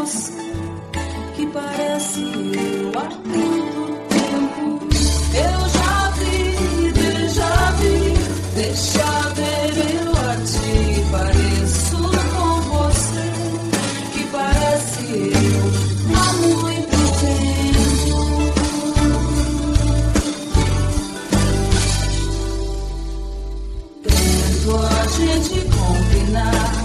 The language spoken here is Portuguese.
você, que parece eu há tanto tempo. Eu já vi, deixa ver eu a ti. Pareço com você, que parece eu há muito tempo. Tento a gente combinar